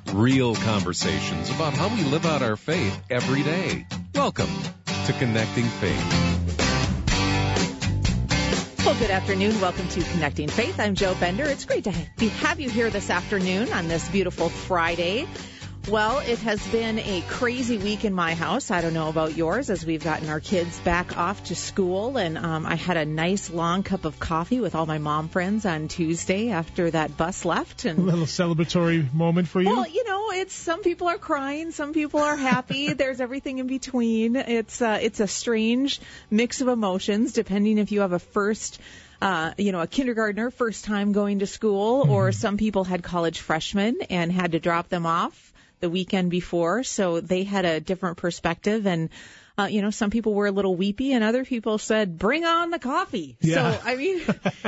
Real conversations about how we live out our faith every day. Welcome to Connecting Faith. Well, good afternoon. Welcome to Connecting Faith. I'm Joe Bender. It's great to have you here this afternoon on this beautiful Friday. Well, it has been a crazy week in my house. I don't know about yours, as we've gotten our kids back off to school. And I had a nice long cup of coffee with all my mom friends on Tuesday after that bus left. And a little celebratory moment for you? Well, you know, it's some people are crying, some people are happy. There's everything in between. It's a strange mix of emotions, depending if you have a a kindergartner first time going to school, or some people had college freshmen and had to drop them off the weekend before, so they had a different perspective. And, some people were a little weepy and other people said, bring on the coffee. Yeah. So, I mean,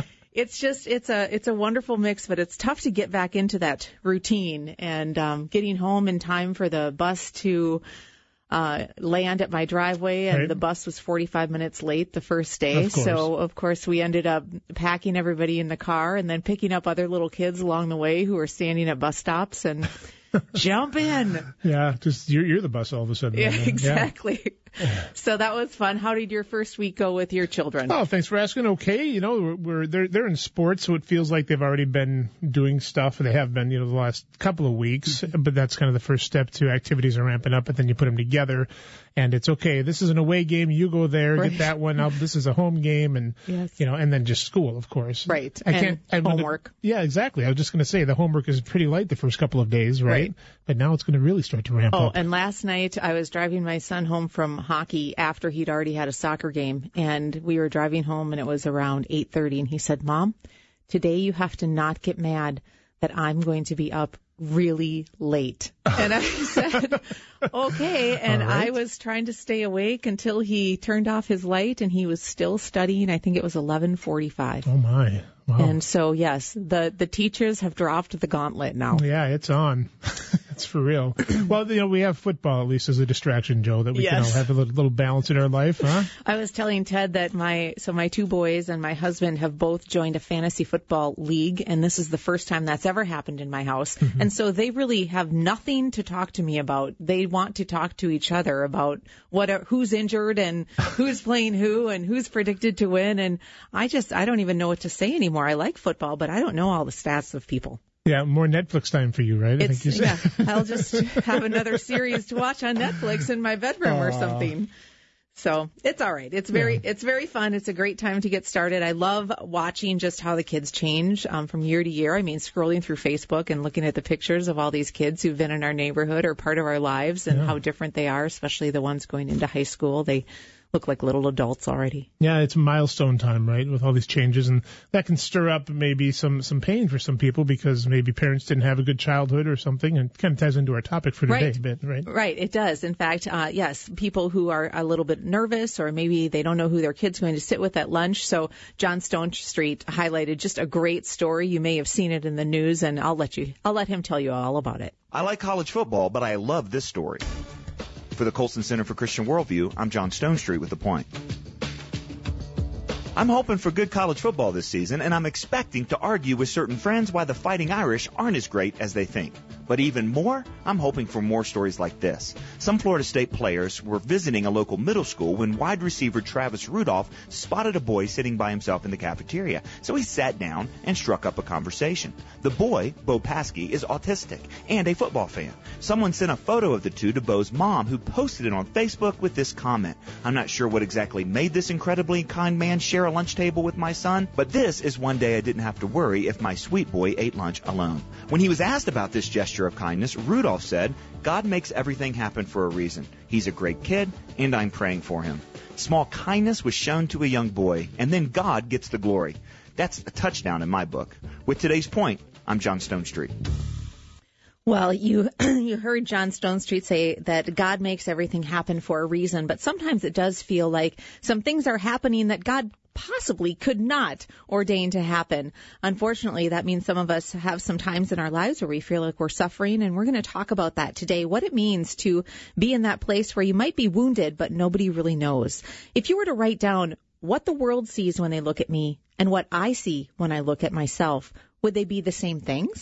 it's a wonderful mix, but it's tough to get back into that routine and getting home in time for the bus to land at my driveway, and the bus was 45 minutes late the first day. So, of course, we ended up packing everybody in the car and then picking up other little kids along the way who were standing at bus stops and jump in. Yeah, just you're the bus all of a sudden. Yeah, exactly. Yeah. So that was fun. How did your first week go with your children? Oh, thanks for asking. Okay, they're in sports, so it feels like they've already been doing stuff. They have been, the last couple of weeks, but that's kind of the first step to activities are ramping up, and then you put them together, and it's okay. This is an away game. You go there, get that one up. This is a home game, and and then just school, of course. Right. And homework. Yeah, exactly. I was just going to say the homework is pretty light the first couple of days, right? But now it's going to really start to ramp up. Oh, and last night I was driving my son home from hockey after he'd already had a soccer game, and we were driving home, and it was around 8:30, and he said, Mom, today you have to not get mad that I'm going to be up really late. And I said, okay. And I was trying to stay awake until he turned off his light, and he was still studying. I think it was 11:45. Oh, my. Wow. And so, yes, the teachers have dropped the gauntlet now. Yeah, it's on. It's for real. Well, we have football, at least, as a distraction, Joe, that we can all have a little balance in our life, huh? I was telling Ted that my two boys and my husband have both joined a fantasy football league, and this is the first time that's ever happened in my house. Mm-hmm. And so they really have nothing to talk to me about. They want to talk to each other about who's injured and who's playing who and who's predicted to win. And I don't even know what to say anymore. I like football, but I don't know all the stats of people. Yeah, more Netflix time for you, right? I think you said. Yeah, I'll just have another series to watch on Netflix in my bedroom or something. So it's all right. It's very fun. It's a great time to get started. I love watching just how the kids change from year to year. I mean, scrolling through Facebook and looking at the pictures of all these kids who've been in our neighborhood or part of our lives and how different they are, especially the ones going into high school. They look like little adults already. Yeah, it's milestone time, right, with all these changes, and that can stir up maybe some pain for some people because maybe parents didn't have a good childhood or something, and it kind of ties into our topic for today a bit, right? Right, it does. In fact, yes, people who are a little bit nervous or maybe they don't know who their kid's going to sit with at lunch. So John Stonestreet highlighted just a great story. You may have seen it in the news, and I'll let him tell you all about it. I like college football, but I love this story. For the Colson Center for Christian Worldview, I'm John Stonestreet with The Point. I'm hoping for good college football this season, and I'm expecting to argue with certain friends why the Fighting Irish aren't as great as they think. But even more, I'm hoping for more stories like this. Some Florida State players were visiting a local middle school when wide receiver Travis Rudolph spotted a boy sitting by himself in the cafeteria. So he sat down and struck up a conversation. The boy, Bo Paskey, is autistic and a football fan. Someone sent a photo of the two to Bo's mom, who posted it on Facebook with this comment. I'm not sure what exactly made this incredibly kind man share a lunch table with my son, but this is one day I didn't have to worry if my sweet boy ate lunch alone. When he was asked about this gesture of kindness, Rudolph said, God makes everything happen for a reason. He's a great kid, and I'm praying for him. Small kindness was shown to a young boy, and then God gets the glory. That's a touchdown in my book. With today's point, I'm John Stonestreet. Well, you heard John Stonestreet say that God makes everything happen for a reason, but sometimes it does feel like some things are happening that God possibly could not ordain to happen. Unfortunately, that means some of us have some times in our lives where we feel like we're suffering, and we're going to talk about that today, what it means to be in that place where you might be wounded, but nobody really knows. If you were to write down what the world sees when they look at me and what I see when I look at myself, would they be the same things?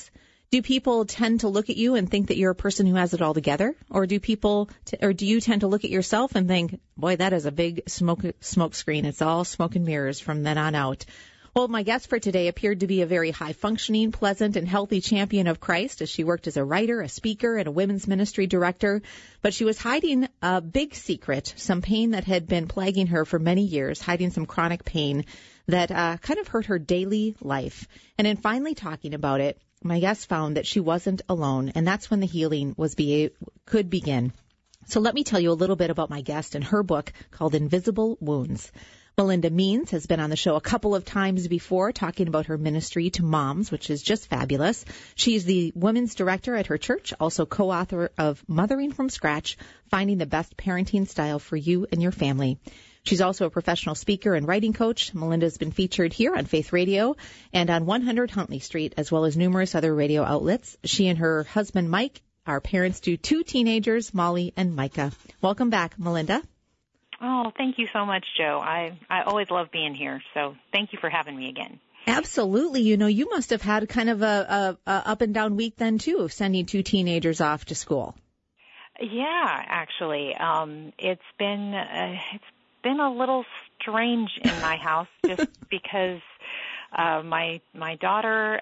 Do people tend to look at you and think that you're a person who has it all together? Or do you tend to look at yourself and think, boy, that is a big smoke screen. It's all smoke and mirrors from then on out. Well, my guest for today appeared to be a very high-functioning, pleasant, and healthy champion of Christ as she worked as a writer, a speaker, and a women's ministry director. But she was hiding a big secret, some pain that had been plaguing her for many years, hiding some chronic pain that kind of hurt her daily life. And in finally talking about it, my guest found that she wasn't alone, and that's when the healing could begin. So let me tell you a little bit about my guest and her book called Invisible Wounds. Melinda Means has been on the show a couple of times before talking about her ministry to moms, which is just fabulous. She's the women's director at her church, also co-author of Mothering from Scratch, Finding the Best Parenting Style for You and Your Family. She's also a professional speaker and writing coach. Melinda's been featured here on Faith Radio and on 100 Huntley Street, as well as numerous other radio outlets. She and her husband, Mike, are parents to 2 teenagers, Molly and Micah. Welcome back, Melinda. Oh, thank you so much, Joe. I always love being here, so thank you for having me again. Absolutely. You know, you must have had kind of a up and down week then, too, of sending 2 teenagers off to school. Yeah, actually. It's been a little strange in my house just because my daughter,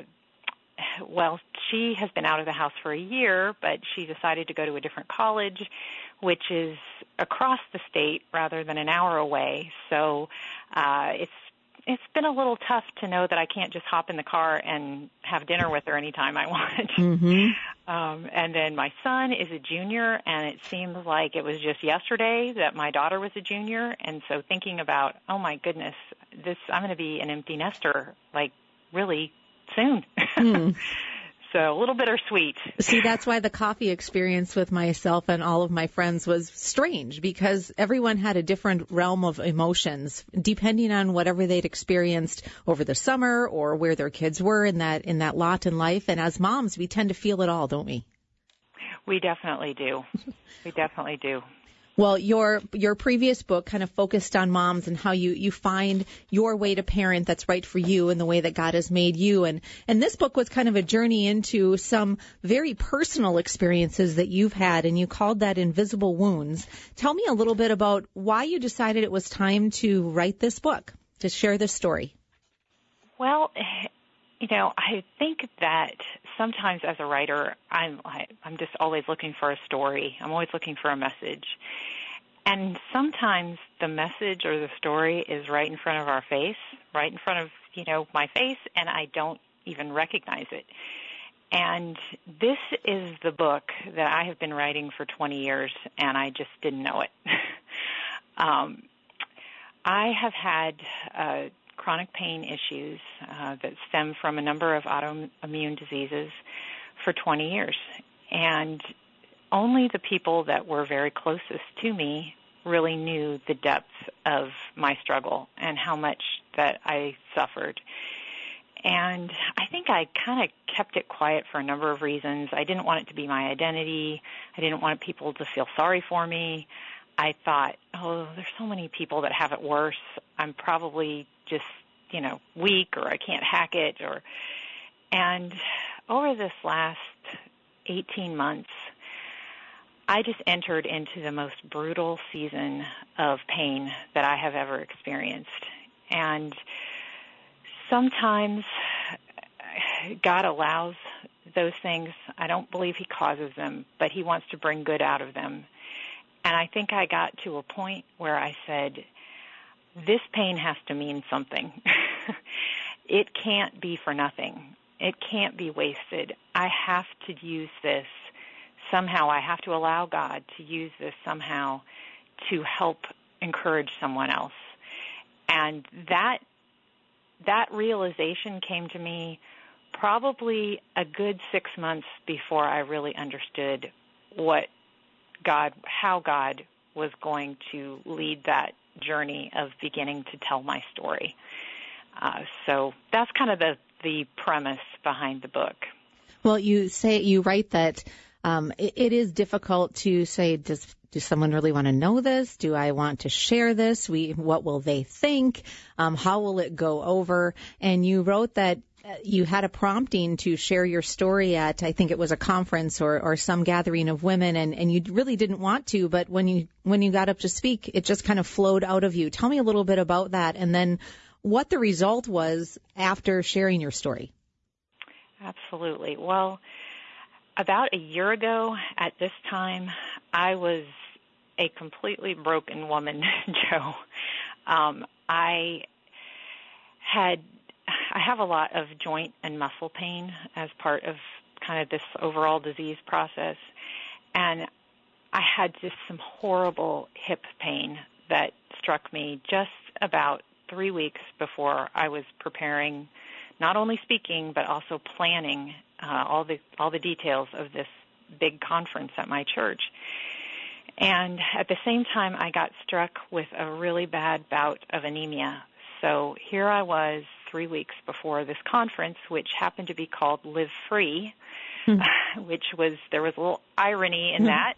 she has been out of the house for a year, but she decided to go to a different college, which is across the state rather than an hour away. So it's been a little tough to know that I can't just hop in the car and have dinner with her anytime I want. Mm-hmm. And then my son is a junior, and it seems like it was just yesterday that my daughter was a junior. And so thinking about, oh my goodness, I'm going to be an empty nester like really soon. So a little bittersweet. See, that's why the coffee experience with myself and all of my friends was strange, because everyone had a different realm of emotions depending on whatever they'd experienced over the summer or where their kids were in that lot in life. And as moms, we tend to feel it all, don't we? We definitely do. We definitely do. Well, your previous book kind of focused on moms and how you find your way to parent that's right for you and the way that God has made you. And this book was kind of a journey into some very personal experiences that you've had, and you called that Invisible Wounds. Tell me a little bit about why you decided it was time to write this book, to share this story. Well, you know, I think that sometimes as a writer, I'm just always looking for a story. I'm always looking for a message. And sometimes the message or the story is right in front of our face, right in front of, my face, and I don't even recognize it. And this is the book that I have been writing for 20 years, and I just didn't know it. I have had chronic pain issues that stem from a number of autoimmune diseases for 20 years. And only the people that were very closest to me really knew the depth of my struggle and how much that I suffered. And I think I kind of kept it quiet for a number of reasons. I didn't want it to be my identity. I didn't want people to feel sorry for me. I thought, there's so many people that have it worse. I'm probably just, weak, or I can't hack it. And over this last 18 months, I just entered into the most brutal season of pain that I have ever experienced. And sometimes God allows those things. I don't believe He causes them, but He wants to bring good out of them. And I think I got to a point where I said, this pain has to mean something. It can't be for nothing. It can't be wasted. I have to use this somehow. I have to allow God to use this somehow to help encourage someone else. And that realization came to me probably a good 6 months before I really understood how God was going to lead that journey of beginning to tell my story. So that's kind of the premise behind the book. Well, you write that it is difficult to say, does someone really want to know this? Do I want to share this? What will they think? How will it go over? And you wrote that you had a prompting to share your story at, I think it was a conference or some gathering of women, and you really didn't want to, but when you got up to speak, it just kind of flowed out of you. Tell me a little bit about that, and then what the result was after sharing your story. Absolutely. Well, about a year ago at this time, I was a completely broken woman, Joe. I have a lot of joint and muscle pain as part of kind of this overall disease process, and I had just some horrible hip pain that struck me just about 3 weeks before I was preparing, not only speaking but also planning all the details of this big conference at my church. And at the same time, I got struck with a really bad bout of anemia. So here I was 3 weeks before this conference, which happened to be called Live Free, which was, there was a little irony in that,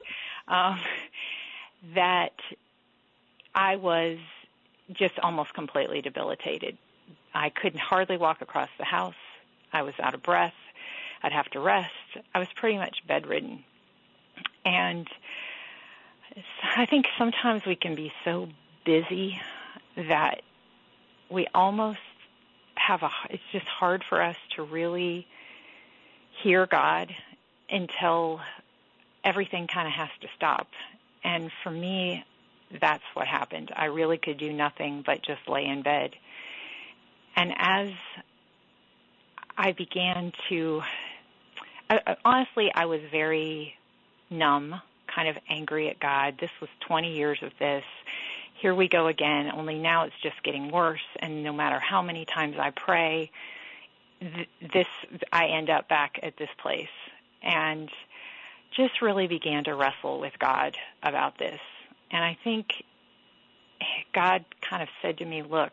that I was just almost completely debilitated. I couldn't hardly walk across the house. I was out of breath. I'd have to rest. I was pretty much bedridden. And I think sometimes we can be so busy that we almost it's just hard for us to really hear God until everything kind of has to stop. And for me, that's what happened. I really could do nothing but just lay in bed. And as I began to, honestly, I was very numb, kind of angry at God. This was 20 years of this. Here we go again, only now it's just getting worse, and no matter how many times I pray, I end up back at this place. And just really began to wrestle with God about this. And I think God kind of said to me, look,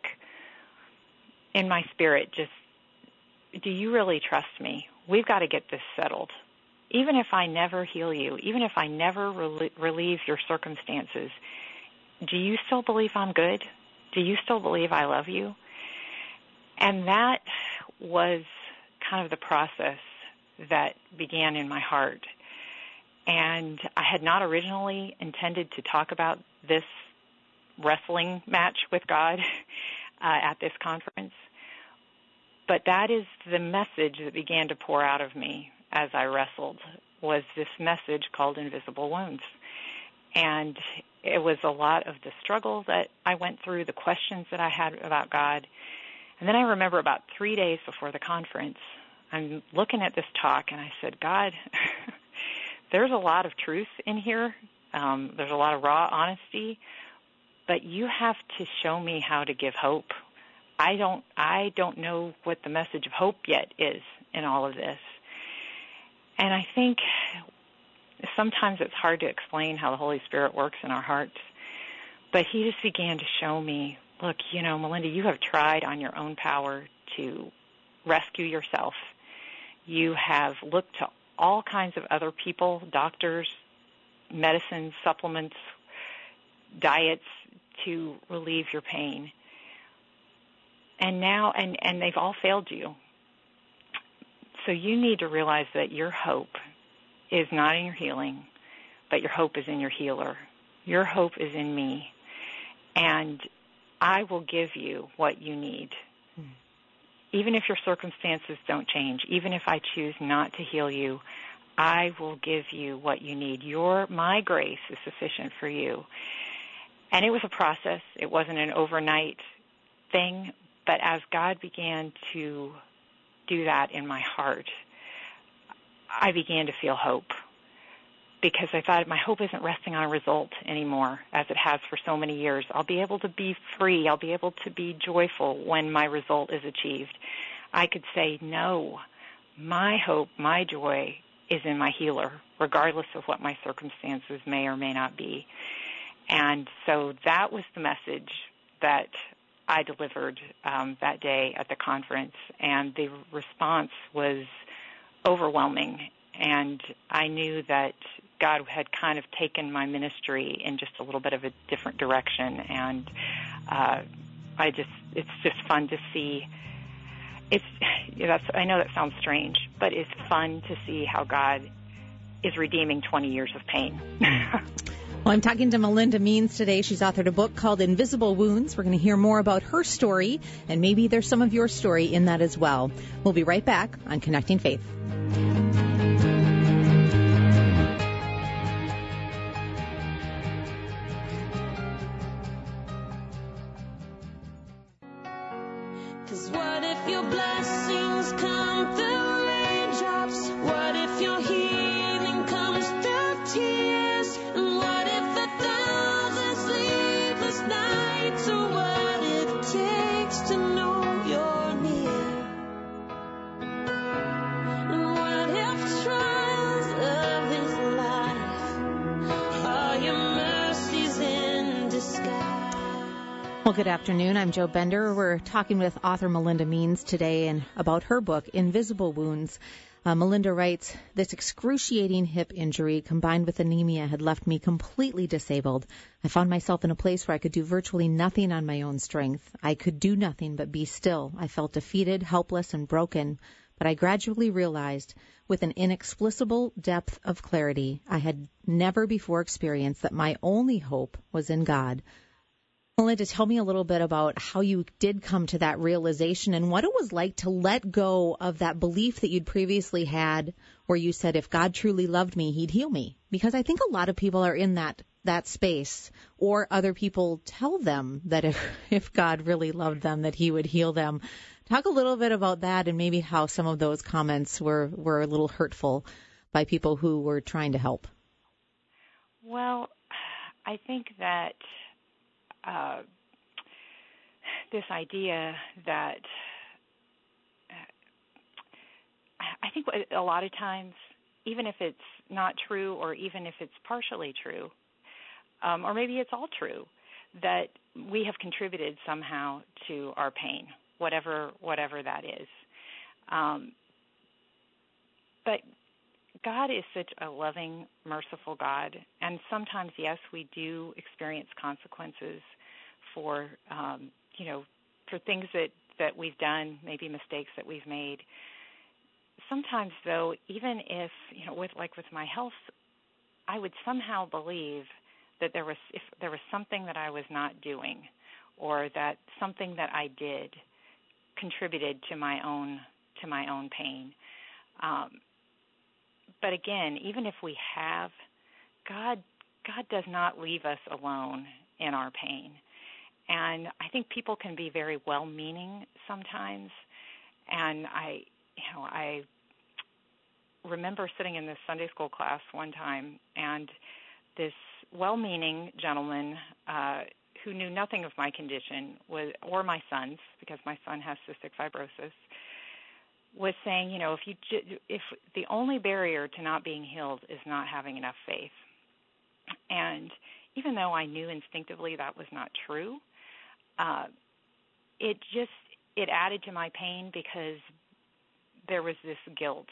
in my spirit, just, do you really trust me? We've got to get this settled. Even if I never heal you, even if I never relieve your circumstances, do you still believe I'm good? Do you still believe I love you? And that was kind of the process that began in my heart. And I had not originally intended to talk about this wrestling match with God at this conference. But that is the message that began to pour out of me as I wrestled, was this message called Invisible Wounds. And it was a lot of the struggle that I went through, the questions that I had about God. And then I remember about 3 days before the conference, I'm looking at this talk, and I said, God, there's a lot of truth in here. There's a lot of raw honesty, but you have to show me how to give hope. I don't know what the message of hope yet is in all of this. And I think sometimes it's hard to explain how the Holy Spirit works in our hearts. But he just began to show me, look, Melinda, you have tried on your own power to rescue yourself. You have looked to all kinds of other people, doctors, medicines, supplements, diets to relieve your pain. And now, and they've all failed you. So you need to realize that your hope is not in your healing, but your hope is in your healer. Your hope is in me. And I will give you what you need. Even if your circumstances don't change, even if I choose not to heal you, I will give you what you need. My grace is sufficient for you. And it was a process. It wasn't an overnight thing. But as God began to do that in my heart, I began to feel hope, because I thought my hope isn't resting on a result anymore, as it has for so many years. I'll be able to be free. I'll be able to be joyful when my result is achieved. I could say, no, my hope, my joy is in my healer, regardless of what my circumstances may or may not be. And so that was the message that I delivered that day at the conference, and the response was overwhelming. And I knew that God had kind of taken my ministry in just a little bit of a different direction, and it's just fun to see. I know that sounds strange, but it's fun to see how God is redeeming 20 years of pain. Well, I'm talking to Melinda Means today. She's authored a book called Invisible Wounds. We're going to hear more about her story, and maybe there's some of your story in that as well. We'll be right back on Connecting Faith. Cause what if your blessings come through raindrops? What if your healing comes through tears? And what if 1,000 sleepless nights are what it takes to know you're near? And what if trials of this life are your mercies in disguise? Well, good afternoon. I'm Jo Bender. We're talking with author Melinda Means today and about her book, Invisible Wounds. Melinda writes, this excruciating hip injury combined with anemia had left me completely disabled. I found myself in a place where I could do virtually nothing on my own strength. I could do nothing but be still. I felt defeated, helpless, and broken. But I gradually realized, with an inexplicable depth of clarity, I had never before experienced that my only hope was in God. Melinda, tell me a little bit about how you did come to that realization and what it was like to let go of that belief that you'd previously had where you said, if God truly loved me, he'd heal me. Because I think a lot of people are in that space, or other people tell them that if God really loved them, that he would heal them. Talk a little bit about that and maybe how some of those comments were a little hurtful by people who were trying to help. Well, I think that this idea that I think a lot of times, even if it's not true or even if it's partially true, or maybe it's all true, that we have contributed somehow to our pain, whatever that is. But God is such a loving, merciful God, and sometimes, yes, we do experience consequences for, for things that we've done, maybe mistakes that we've made. Sometimes, though, even if, with my health, I would somehow believe that if there was something that I was not doing, or that something that I did contributed to my own pain. But again, even if we have, God does not leave us alone in our pain. And I think people can be very well-meaning sometimes. And I remember sitting in this Sunday school class one time, and this well-meaning gentleman who knew nothing of my condition or my son's, because my son has cystic fibrosis, was saying, if the only barrier to not being healed is not having enough faith. And even though I knew instinctively that was not true, it added to my pain because there was this guilt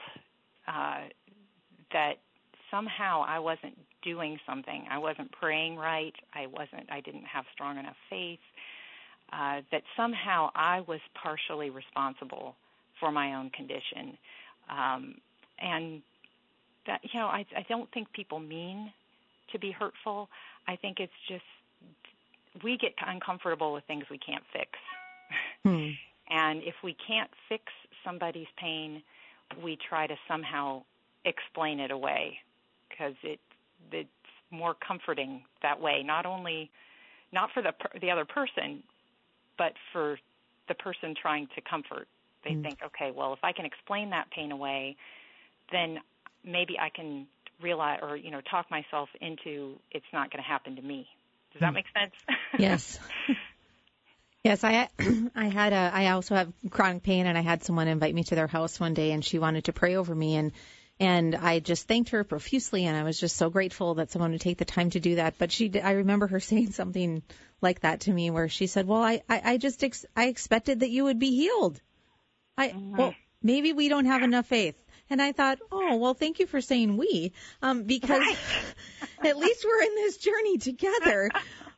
that somehow I wasn't doing something. I wasn't praying right. I didn't have strong enough faith, that somehow I was partially responsible for my own condition. And that, I don't think people mean to be hurtful. I think it's just we get uncomfortable with things we can't fix. And if we can't fix somebody's pain, we try to somehow explain it away because it's more comforting that way, not for the other person, but for the person trying to comfort. They think, okay, well, if I can explain that pain away, then maybe I can realize or, talk myself into it's not going to happen to me. Does that make sense? Yes. Yes, I also have chronic pain, and I had someone invite me to their house one day, and she wanted to pray over me, and I just thanked her profusely, and I was just so grateful that someone would take the time to do that. But I remember her saying something like that to me, where she said, "Well, I expected that you would be healed. Well, maybe we don't have enough faith." And I thought, oh, well, thank you for saying we, because at least we're in this journey together.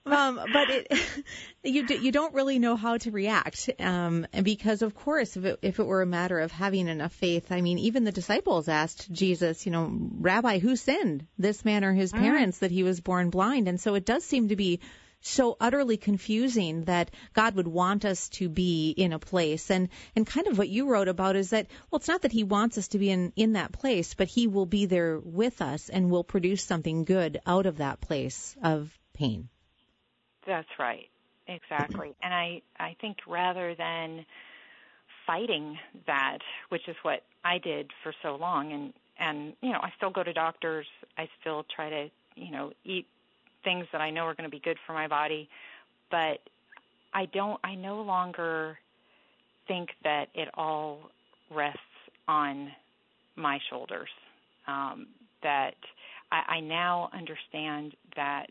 But you don't really know how to react, because of course, if it were a matter of having enough faith, I mean, even the disciples asked Jesus, Rabbi, who sinned, this man or his parents, that he was born blind? And so it does seem to be so utterly confusing that God would want us to be in a place. And kind of what you wrote about is that, well, it's not that he wants us to be in that place, but he will be there with us and will produce something good out of that place of pain. That's right. Exactly. And I think rather than fighting that, which is what I did for so long, and I still go to doctors, I still try to, eat things that I know are going to be good for my body, but I no longer think that it all rests on my shoulders. That I now understand that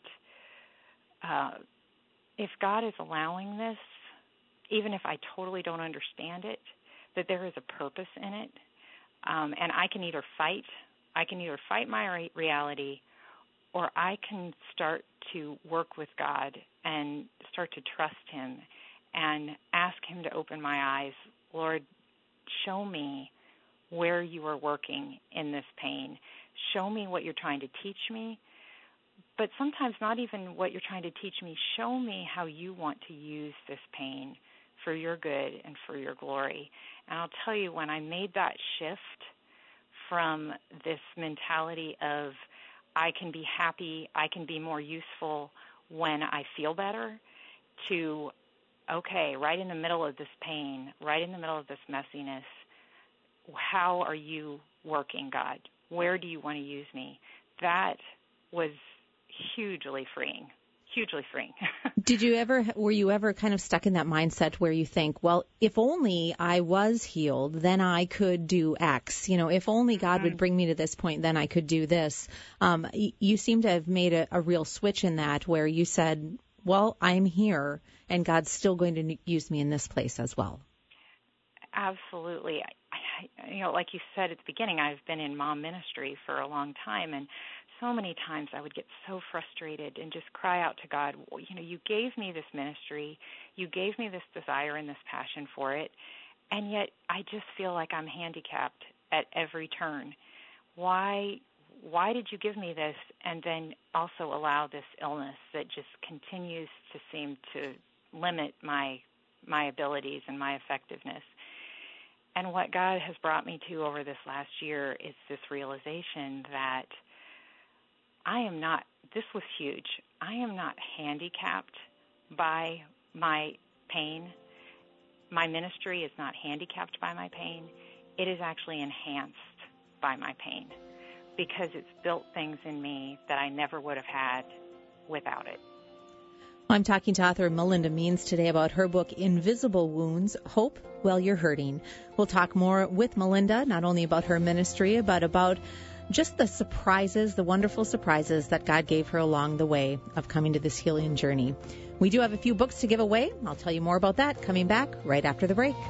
if God is allowing this, even if I totally don't understand it, that there is a purpose in it, and I can either fight my reality, or I can start to work with God and start to trust him and ask him to open my eyes. Lord, show me where you are working in this pain. Show me what you're trying to teach me. But sometimes not even what you're trying to teach me. Show me how you want to use this pain for your good and for your glory. And I'll tell you, when I made that shift from this mentality of I can be happy, I can be more useful when I feel better, to, okay, right in the middle of this pain, right in the middle of this messiness, how are you working, God? Where do you want to use me? That was hugely freeing. Were you ever kind of stuck in that mindset where you think, well, if only I was healed, then I could do X. If only God would bring me to this point, then I could do this. You seem to have made a real switch in that, where you said, well, I'm here and God's still going to use me in this place as well. Absolutely. Like you said at the beginning, I've been in mom ministry for a long time, and so many times I would get so frustrated and just cry out to God, you gave me this ministry, you gave me this desire and this passion for it, and yet I just feel like I'm handicapped at every turn. Why did you give me this and then also allow this illness that just continues to seem to limit my abilities and my effectiveness? And what God has brought me to over this last year is this realization that this was huge. I am not handicapped by my pain. My ministry is not handicapped by my pain. It is actually enhanced by my pain, because it's built things in me that I never would have had without it. I'm talking to author Melinda Means today about her book, Invisible Wounds, Hope While You're Hurting. We'll talk more with Melinda, not only about her ministry, but about just the wonderful surprises that God gave her along the way of coming to this healing journey. We do have a few books to give away. I'll tell you more about that coming back right after the break.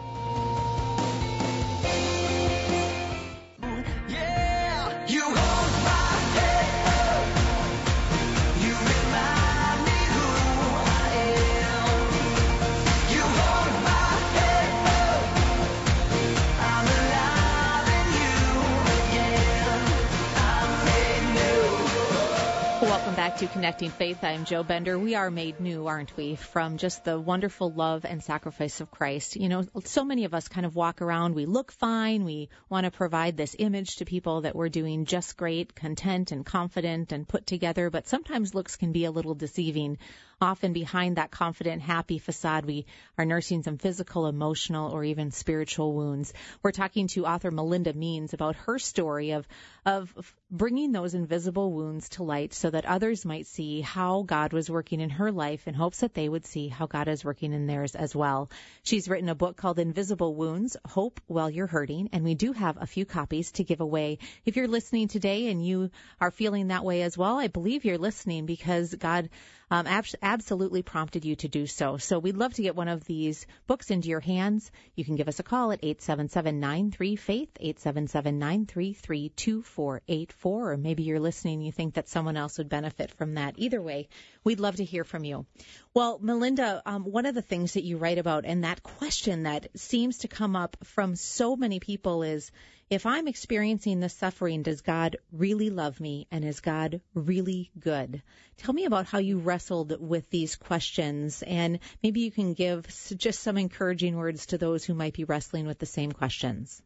Back to Connecting Faith. I'm Jo Bender. We are made new, aren't we, from just the wonderful love and sacrifice of Christ. So many of us kind of walk around, we look fine, we want to provide this image to people that we're doing just great, content and confident and put together, but sometimes looks can be a little deceiving. Often behind that confident, happy facade, we are nursing some physical, emotional, or even spiritual wounds. We're talking to author Melinda Means about her story of bringing those invisible wounds to light so that others might see how God was working in her life in hopes that they would see how God is working in theirs as well. She's written a book called Invisible Wounds, Hope While You're Hurting, and we do have a few copies to give away. If you're listening today and you are feeling that way as well, I believe you're listening because God absolutely prompted you to do so. So we'd love to get one of these books into your hands. You can give us a call at 877-93-FAITH, 877-933-2484, or maybe you're listening and you think that someone else would benefit from that. Either way, we'd love to hear from you. Well, Melinda, one of the things that you write about, and that question that seems to come up from so many people is, if I'm experiencing this suffering, does God really love me, and is God really good? Tell me about how you wrestled with these questions, and maybe you can give just some encouraging words to those who might be wrestling with the same questions.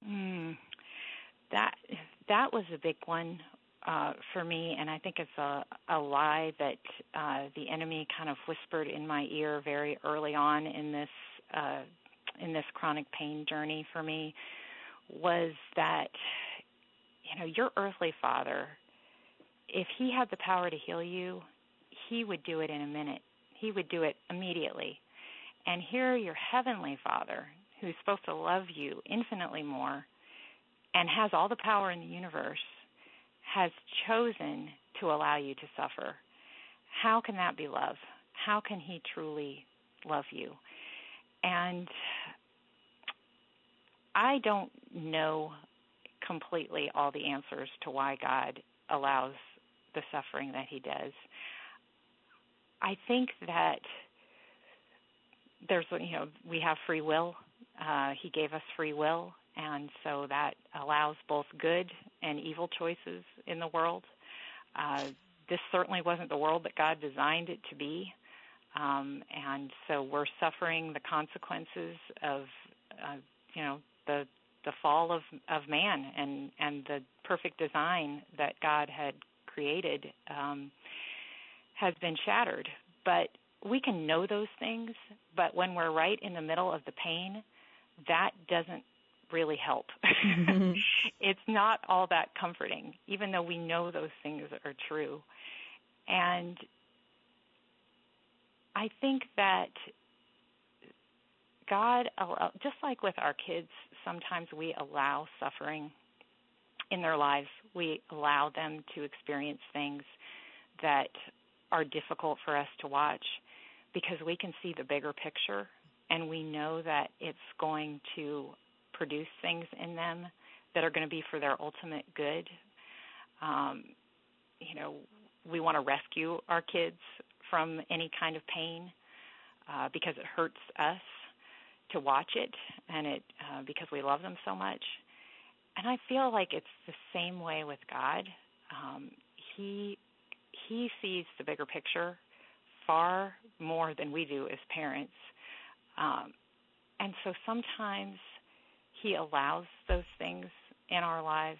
That was a big one for me, and I think it's a lie that the enemy kind of whispered in my ear very early on in this chronic pain journey for me, was that, your earthly father, if he had the power to heal you, he would do it in a minute. He would do it immediately. And here your heavenly Father, who's supposed to love you infinitely more and has all the power in the universe, has chosen to allow you to suffer. How can that be love? How can he truly love you? And I don't know completely all the answers to why God allows the suffering that he does. I think that we have free will. He gave us free will, and so that allows both good and evil choices in the world. This certainly wasn't the world that God designed it to be, and so we're suffering the consequences of, the fall of man and the perfect design that God had created has been shattered. But we can know those things, but when we're right in the middle of the pain, that doesn't really help. It's not all that comforting, even though we know those things are true. And I think that God, just like with our kids, sometimes we allow suffering in their lives. We allow them to experience things that are difficult for us to watch because we can see the bigger picture, and we know that it's going to produce things in them that are going to be for their ultimate good. We want to rescue our kids from any kind of pain because it hurts us to watch it, and because we love them so much. And I feel like it's the same way with God. He sees the bigger picture far more than we do as parents. And so sometimes he allows those things in our lives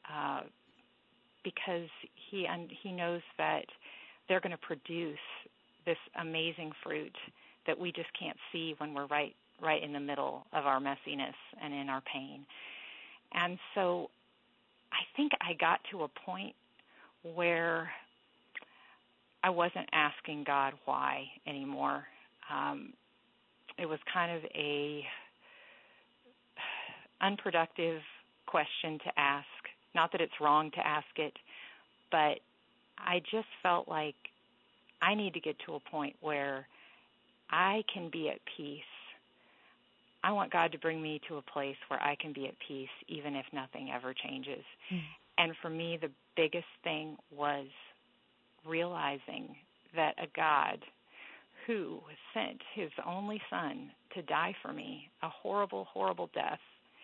because he knows that they're going to produce this amazing fruit that we just can't see when we're right in the middle of our messiness and in our pain. And so I think I got to a point where I wasn't asking God why anymore. It was kind of a unproductive question to ask. Not that it's wrong to ask it, but I just felt like I need to get to a point where I can be at peace. I want God to bring me to a place where I can be at peace even if nothing ever changes. And for me, the biggest thing was realizing that a God who sent his only son to die for me, a horrible, horrible death,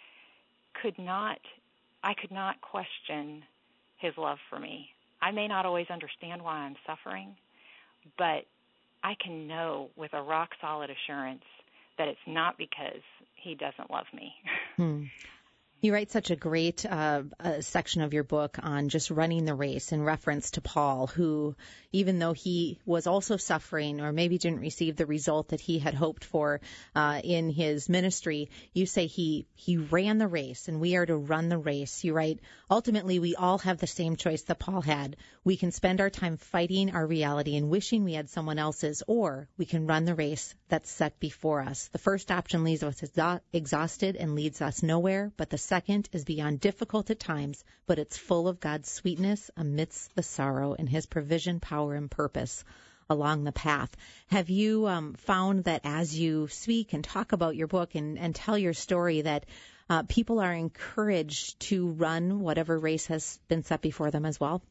I could not question his love for me. I may not always understand why I'm suffering, but I can know with a rock-solid assurance that it's not because he doesn't love me. You write such a great section of your book on just running the race in reference to Paul, who, even though he was also suffering or maybe didn't receive the result that he had hoped for in his ministry, you say he ran the race, and we are to run the race. You write, ultimately, we all have the same choice that Paul had. We can spend our time fighting our reality and wishing we had someone else's, or we can run the race that's set before us. The first option leaves us exhausted and leads us nowhere, but the second is beyond difficult at times, but it's full of God's sweetness amidst the sorrow and his provision, power, and purpose. along the path. Have you found that as you speak and talk about your book and tell your story that people are encouraged to run whatever race has been set before them as well?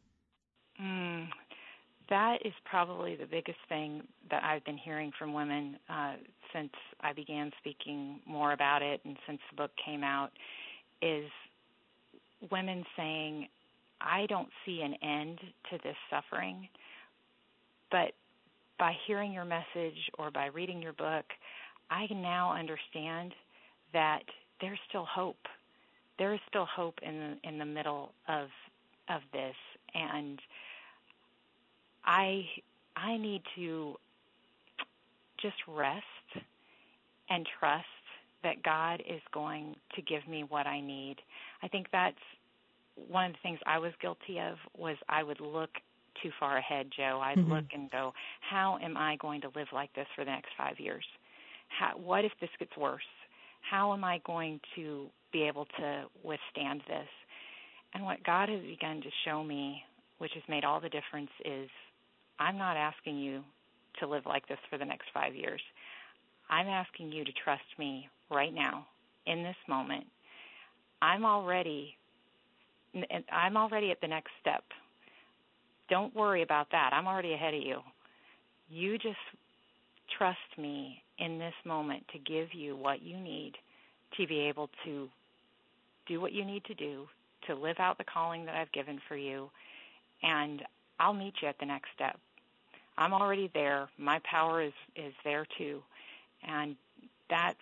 That is probably the biggest thing that I've been hearing from women since I began speaking more about it and since the book came out, is women saying, I don't see an end to this suffering, but by hearing your message or by reading your book, I can now understand that there's still hope. There is still hope in the middle of this, and I need to just rest and trust that God is going to give me what I need. I think that's one of the things I was guilty of, was I would look too far ahead, Joe. I'd look and go, how am I going to live like this for the next 5 years? What if this gets worse? How am I going to be able to withstand this? And what God has begun to show me, which has made all the difference, is I'm not asking you to live like this for the next 5 years. I'm asking you to trust me right now, in this moment. I'm already at the next step. Don't worry about that. I'm already ahead of you. You just trust me in this moment to give you what you need to be able to do what you need to do, to live out the calling that I've given for you, and I'll meet you at the next step. I'm already there. My power is there too. And that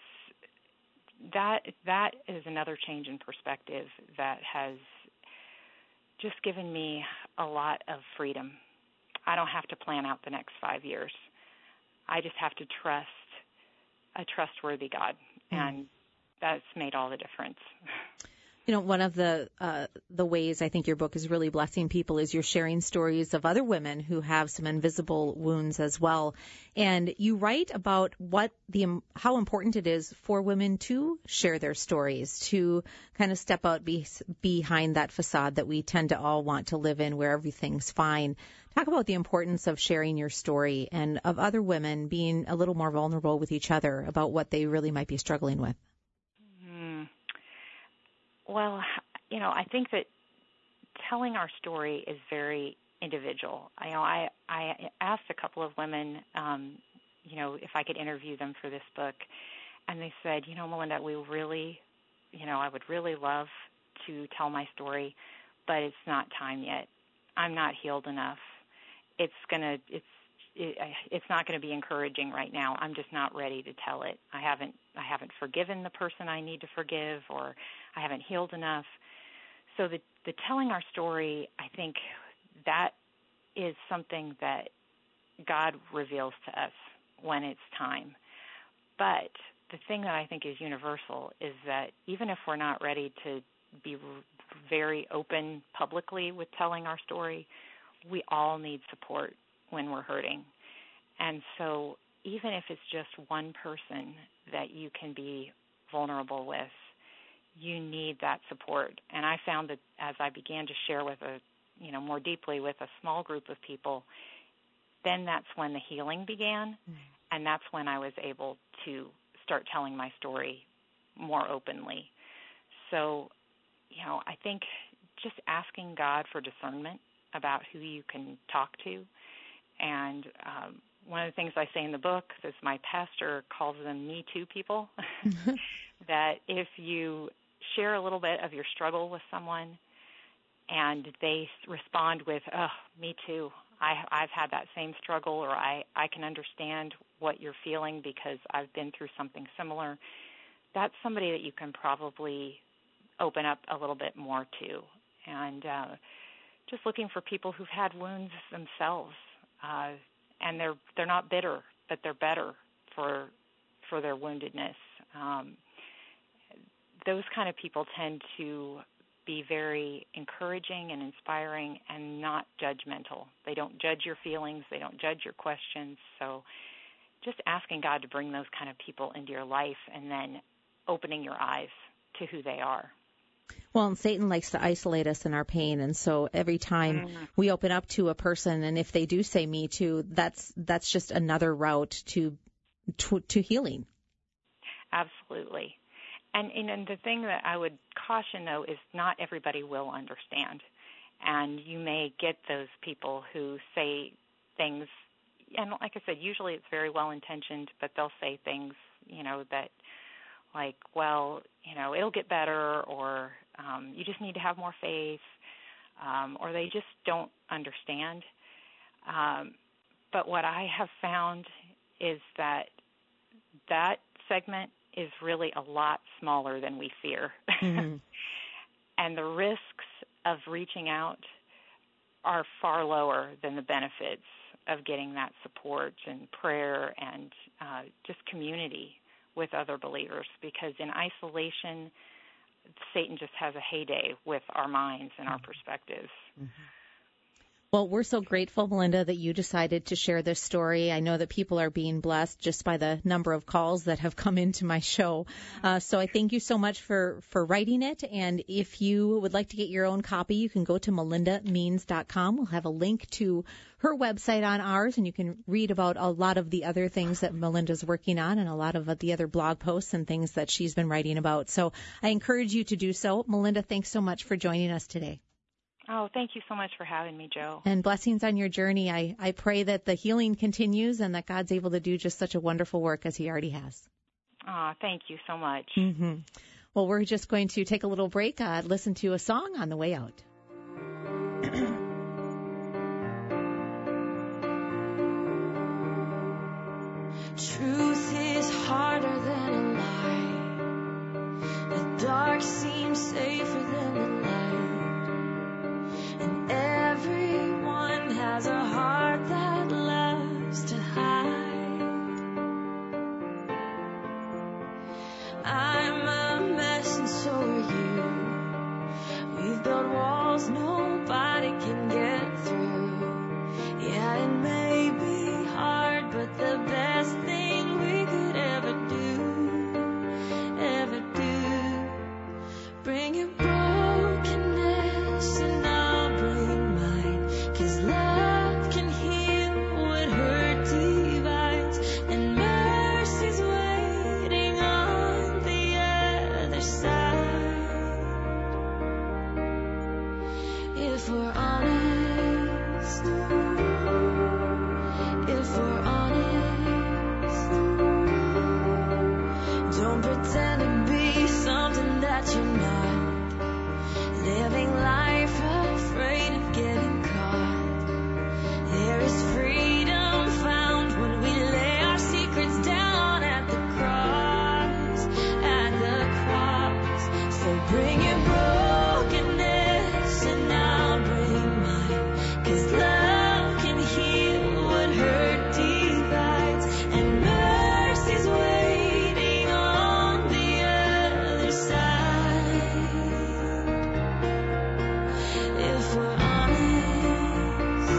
is another change in perspective that has just given me a lot of freedom. I don't have to plan out the next 5 years. I just have to trust a trustworthy God, and that's made all the difference. You know, one of the ways I think your book is really blessing people is you're sharing stories of other women who have some invisible wounds as well. And you write about how important it is for women to share their stories, to kind of step out behind that facade that we tend to all want to live in where everything's fine. Talk about the importance of sharing your story and of other women being a little more vulnerable with each other about what they really might be struggling with. Well, you know, I think that telling our story is very individual. I asked a couple of women, you know, if I could interview them for this book, and they said, you know, Melinda, I would really love to tell my story, but it's not time yet. I'm not healed enough. It's not going to be encouraging right now. I'm just not ready to tell it. I haven't forgiven the person I need to forgive, or I haven't healed enough. So the telling our story, I think that is something that God reveals to us when it's time. But the thing that I think is universal is that even if we're not ready to be very open publicly with telling our story, we all need support when we're hurting. And so even if it's just one person that you can be vulnerable with, you need that support. And I found that as I began to share more deeply with a small group of people, then that's when the healing began, and that's when I was able to start telling my story more openly. So, you know, I think just asking God for discernment about who you can talk to. And one of the things I say in the book is my pastor calls them Me Too people, that if you share a little bit of your struggle with someone and they respond with, oh, me too, I've had that same struggle, or I can understand what you're feeling because I've been through something similar, that's somebody that you can probably open up a little bit more to. And just looking for people who've had wounds themselves, and they're not bitter, but they're better for their woundedness. Those kind of people tend to be very encouraging and inspiring and not judgmental. They don't judge your feelings. They don't judge your questions. So just asking God to bring those kind of people into your life and then opening your eyes to who they are. Well, and Satan likes to isolate us in our pain, and so every time we open up to a person, and if they do say me too, that's just another route to healing. Absolutely. And the thing that I would caution, though, is not everybody will understand. And you may get those people who say things, and like I said, usually it's very well-intentioned, but they'll say things, that like, well, it'll get better, or you just need to have more faith, or they just don't understand. But what I have found is that segment is really a lot smaller than we fear. Mm-hmm. And the risks of reaching out are far lower than the benefits of getting that support and prayer and just community with other believers, because in isolation, Satan just has a heyday with our minds and our perspectives. Mm-hmm. Well, we're so grateful, Melinda, that you decided to share this story. I know that people are being blessed just by the number of calls that have come into my show. So I thank you so much for writing it. And if you would like to get your own copy, you can go to melindameans.com. We'll have a link to her website on ours, and you can read about a lot of the other things that Melinda's working on and a lot of the other blog posts and things that she's been writing about. So I encourage you to do so. Melinda, thanks so much for joining us today. Oh, thank you so much for having me, Joe. And blessings on your journey. I pray that the healing continues and that God's able to do just such a wonderful work as he already has. Oh, thank you so much. Mm-hmm. Well, we're just going to take a little break, listen to a song on the way out. Truth is harder than a lie. The dark seems safer than the light. And everyone has a heart that loves to hide. I'm a mess and so are you. We've built walls nobody can get through. Yeah, it may be hard, but the best thing we could ever do, bring your brokenness and I'll bring mine, 'cause love can heal what hurt divides, and mercy's waiting on the other side. If we're honest, don't pretend to be something that you're not. Living life afraid of getting caught. There is freedom found when we lay our secrets down at the cross. So bring your brokenness and I'll bring mine, 'cause love can heal what hurt divides, and mercy's waiting on the other side. If we're honest,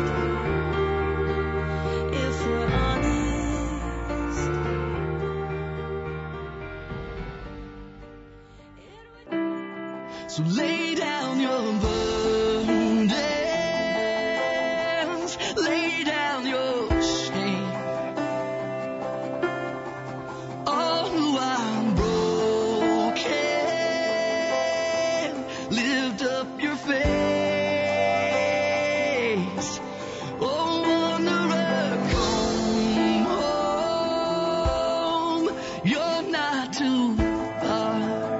so lay down your burdens, lay down your shame. Oh, I'm broken, lift up your face. Oh, wanderer, come home, you're not too far.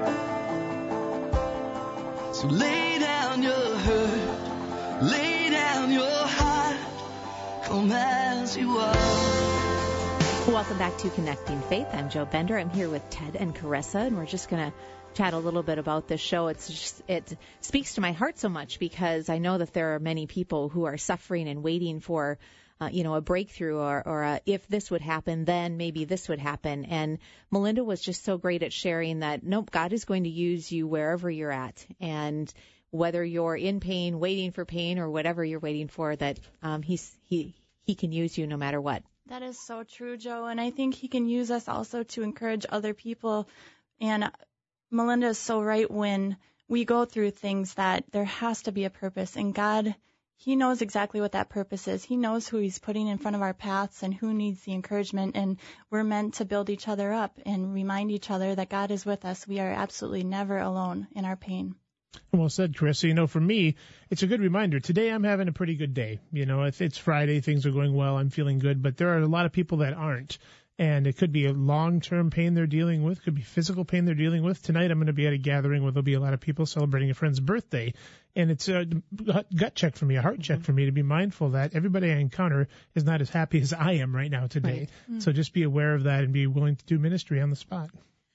So lay down your hurt, lay down your heart, come as you are. Welcome back to Connecting Faith. I'm Joe Bender. I'm here with Ted and Carissa, and we're just going to chat a little bit about this show. It speaks to my heart so much because I know that there are many people who are suffering and waiting for a breakthrough or if this would happen, then maybe this would happen. And Melinda was just so great at sharing that, nope, God is going to use you wherever you're at. And whether you're in pain, waiting for pain, or whatever you're waiting for, that he can use you no matter what. That is so true, Joe. And I think he can use us also to encourage other people. And Melinda is so right when we go through things that there has to be a purpose, and God, He knows exactly what that purpose is. He knows who He's putting in front of our paths and who needs the encouragement, and we're meant to build each other up and remind each other that God is with us. We are absolutely never alone in our pain. Well said, Chris. So, for me, it's a good reminder. Today I'm having a pretty good day. It's Friday, things are going well, I'm feeling good, but there are a lot of people that aren't. And it could be a long-term pain they're dealing with, could be physical pain they're dealing with. Tonight I'm going to be at a gathering where there'll be a lot of people celebrating a friend's birthday. And it's a gut check for me, a heart check for me to be mindful that everybody I encounter is not as happy as I am right now today. Right. So just be aware of that and be willing to do ministry on the spot.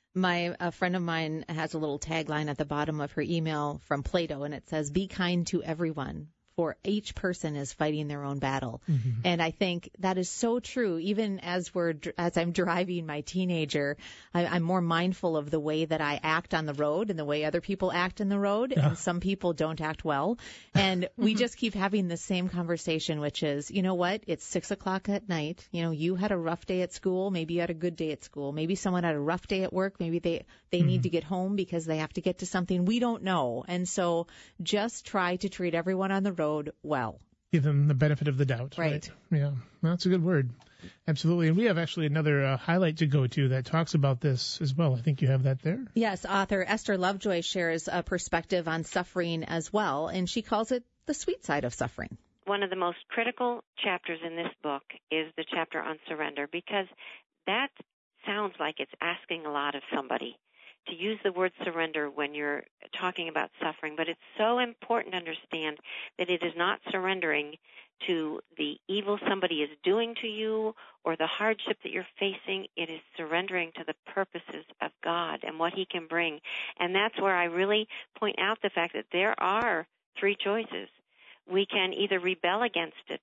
A friend of mine has a little tagline at the bottom of her email from Plato, and it says, "Be kind to everyone, for each person is fighting their own battle." Mm-hmm. And I think that is so true. Even as I'm driving my teenager, I'm more mindful of the way that I act on the road and the way other people act in the road. Yeah. And some people don't act well. And we just keep having the same conversation, which is, you know what? It's 6:00 at night. You had a rough day at school. Maybe you had a good day at school. Maybe someone had a rough day at work. Maybe they need to get home because they have to get to something. We don't know. And so just try to treat everyone on the road well. Give them the benefit of the doubt. Right. Yeah. Well, that's a good word. Absolutely. And we have actually another highlight to go to that talks about this as well. I think you have that there. Yes. Author Esther Lovejoy shares a perspective on suffering as well, and she calls it the sweet side of suffering. One of the most critical chapters in this book is the chapter on surrender, because that sounds like it's asking a lot of somebody to use the word surrender when you're talking about suffering, but it's so important to understand that it is not surrendering to the evil somebody is doing to you or the hardship that you're facing. It is surrendering to the purposes of God and what He can bring. And that's where I really point out the fact that there are three choices. We can either rebel against it,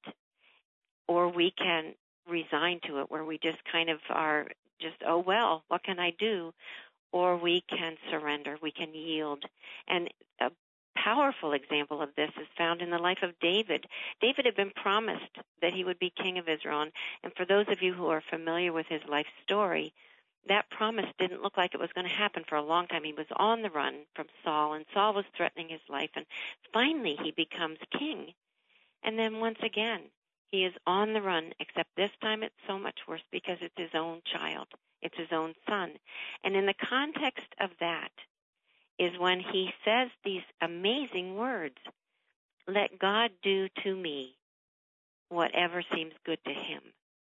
or we can resign to it, where we just kind of are just, oh, well, what can I do? Or we can surrender, we can yield. And a powerful example of this is found in the life of David. David had been promised that he would be king of Israel. And for those of you who are familiar with his life story, that promise didn't look like it was going to happen for a long time. He was on the run from Saul, and Saul was threatening his life. And finally he becomes king. And then once again, he is on the run, except this time it's so much worse because it's his own child. It's his own son. And in the context of that is when he says these amazing words, "Let God do to me whatever seems good to Him."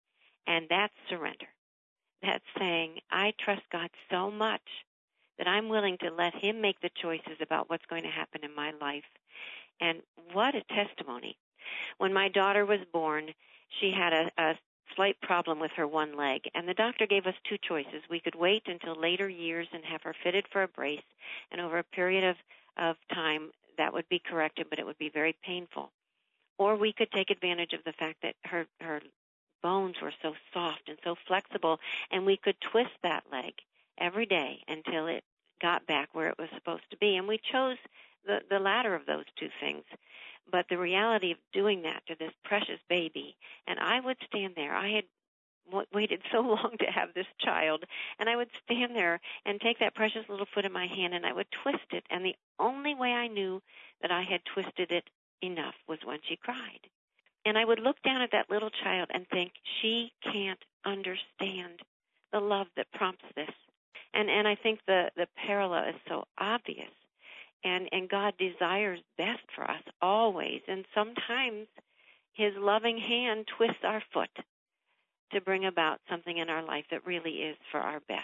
And that's surrender. That's saying, I trust God so much that I'm willing to let Him make the choices about what's going to happen in my life. And what a testimony. When my daughter was born, she had a slight problem with her one leg, and the doctor gave us two choices. We could wait until later years and have her fitted for a brace, and over a period of time that would be corrected, but it would be very painful. Or we could take advantage of the fact that her bones were so soft and so flexible, and we could twist that leg every day until it got back where it was supposed to be. And we chose the latter of those two things. But the reality of doing that to this precious baby, and I would stand there. I had waited so long to have this child, and I would stand there and take that precious little foot in my hand, and I would twist it. And the only way I knew that I had twisted it enough was when she cried. And I would look down at that little child and think, she can't understand the love that prompts this. And I think the parallel is so obvious. And God desires best for us always. And sometimes His loving hand twists our foot to bring about something in our life that really is for our best.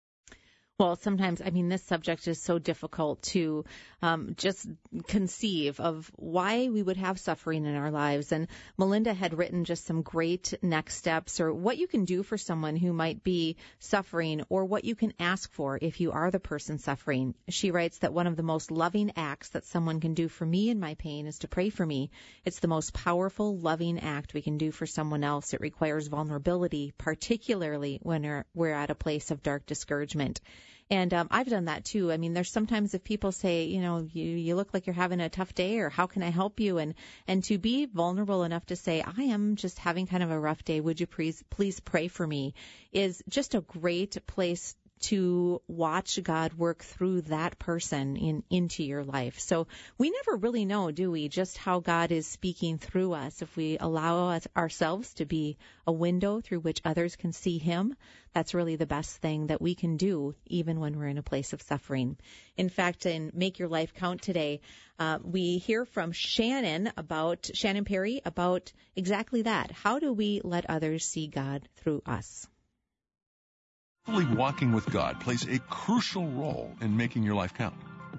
Well, sometimes, this subject is so difficult to just conceive of why we would have suffering in our lives. And Melinda had written just some great next steps, or what you can do for someone who might be suffering, or what you can ask for if you are the person suffering. She writes that one of the most loving acts that someone can do for me in my pain is to pray for me. It's the most powerful, loving act we can do for someone else. It requires vulnerability, particularly when we're at a place of dark discouragement. And I've done that too. There's sometimes if people say, you look like you're having a tough day, or how can I help you? And to be vulnerable enough to say, I am just having kind of a rough day. Would you please pray for me? Is just a great place to watch God work through that person into your life. So we never really know, do we, just how God is speaking through us. If we allow ourselves to be a window through which others can see Him, that's really the best thing that we can do, even when we're in a place of suffering. In fact, in Make Your Life Count today, we hear from Shannon Perry about exactly that. How do we let others see God through us? Walking with God plays a crucial role in making your life count.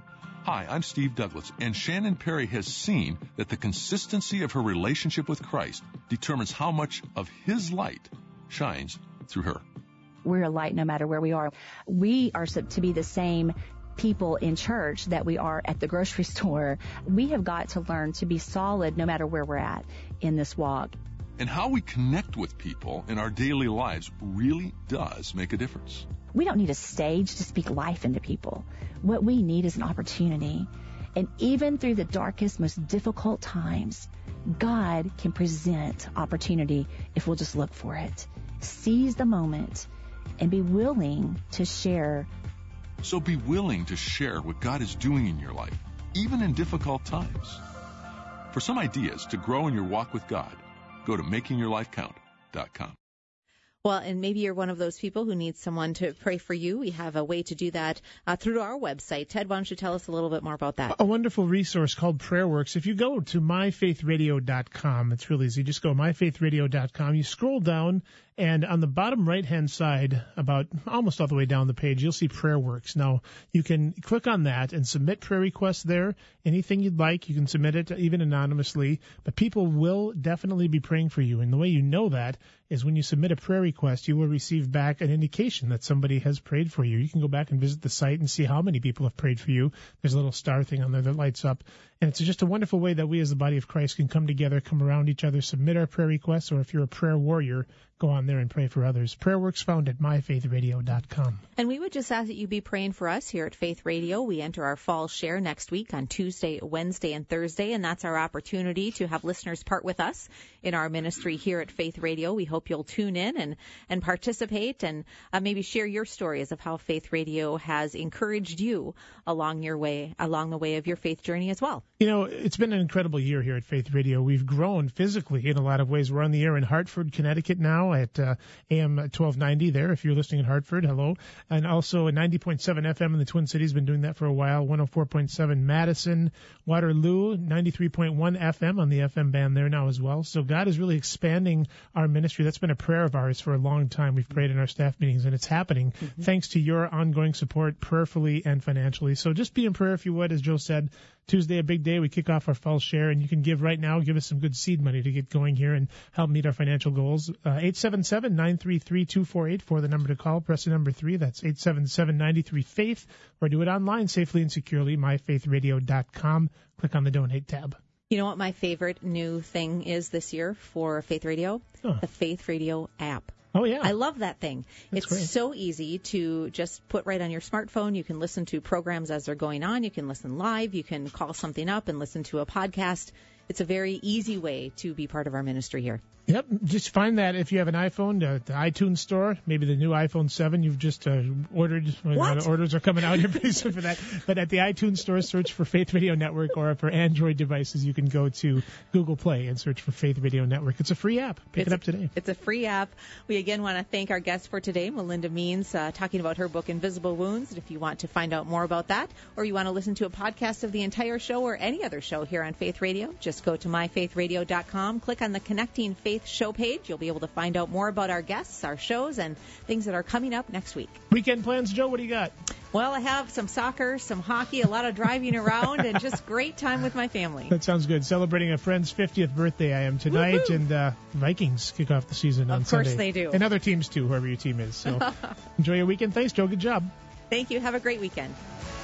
Hi, I'm Steve Douglas, and Shannon Perry has seen that the consistency of her relationship with Christ determines how much of His light shines through her. We're a light no matter where we are. We are to be the same people in church that we are at the grocery store. We have got to learn to be solid no matter where we're at in this walk. And how we connect with people in our daily lives really does make a difference. We don't need a stage to speak life into people. What we need is an opportunity. And even through the darkest, most difficult times, God can present opportunity if we'll just look for it. Seize the moment and be willing to share. So be willing to share what God is doing in your life, even in difficult times. For some ideas to grow in your walk with God, go to makingyourlifecount.com. Well, and maybe you're one of those people who needs someone to pray for you. We have a way to do that through our website. Ted, why don't you tell us a little bit more about that? A wonderful resource called PrayerWorks. If you go to myfaithradio.com, it's really easy. Just go myfaithradio.com. You scroll down, and on the bottom right-hand side, about almost all the way down the page, you'll see PrayerWorks. Now, you can click on that and submit prayer requests there. Anything you'd like, you can submit it even anonymously. But people will definitely be praying for you. And the way you know that is when you submit a prayer request, you will receive back an indication that somebody has prayed for you. You can go back and visit the site and see how many people have prayed for you. There's a little star thing on there that lights up. And it's just a wonderful way that we as the body of Christ can come together, come around each other, submit our prayer requests, or if you're a prayer warrior, go on there and pray for others. PrayerWorks found at myfaithradio.com. And we would just ask that you be praying for us here at Faith Radio. We enter our fall share next week on Tuesday, Wednesday, and Thursday, and that's our opportunity to have listeners part with us in our ministry here at Faith Radio. We hope you'll tune in and participate and maybe share your stories of how Faith Radio has encouraged you along the way of your faith journey as well. You know, it's been an incredible year here at Faith Radio. We've grown physically in a lot of ways. We're on the air in Hartford, Connecticut now at AM 1290 there. If you're listening in Hartford, hello. And also at 90.7 FM in the Twin Cities, been doing that for a while. 104.7 Madison, Waterloo, 93.1 FM on the FM band there now as well. So God is really expanding our ministry. That's been a prayer of ours for a long time. We've prayed in our staff meetings, and it's happening thanks to your ongoing support prayerfully and financially. So just be in prayer if you would. As Joe said, Tuesday, a big day. We kick off our fall share, and you can give right now. Give us some good seed money to get going here and help meet our financial goals. 877-933-2484, the number to call. Press the number 3. That's 877-93-FAITH. Or do it online safely and securely, myfaithradio.com. Click on the Donate tab. You know what my favorite new thing is this year for Faith Radio? The Faith Radio app. Oh, yeah. I love that thing. That's it's great. So easy to just put right on your smartphone. You can listen to programs as they're going on. You can listen live. You can call something up and listen to a podcast. It's a very easy way to be part of our ministry here. Yep. Just find that if you have an iPhone, the iTunes store, maybe the new iPhone 7 you've just ordered. Orders are coming out here pretty soon for that. But at the iTunes store, search for Faith Radio Network, or for Android devices, you can go to Google Play and search for Faith Radio Network. It's a free app. Pick it up today. It's a free app. We again want to thank our guest for today, Melinda Means, talking about her book, Invisible Wounds. And if you want to find out more about that, or you want to listen to a podcast of the entire show or any other show here on Faith Radio, just go to myfaithradio.com, click on the Connecting Faith show page. You'll be able to find out more about our guests, our shows, and things that are coming up next week. Weekend plans, Joe, what do you got? Well, I have some soccer, some hockey, a lot of driving around, and just great time with my family. That sounds good. Celebrating a friend's 50th birthday I am tonight. Woo-hoo! And Vikings kick off the season on Sunday. Of course they do. And other teams too, whoever your team is. So enjoy your weekend. Thanks, Joe. Good job. Thank you. Have a great weekend.